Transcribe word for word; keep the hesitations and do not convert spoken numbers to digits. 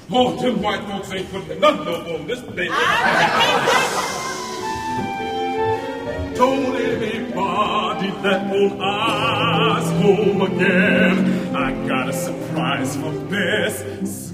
Oh, them white folks ain't putting nothing over on this baby. Don't anybody let old eyes home again. I got a surprise for Bess.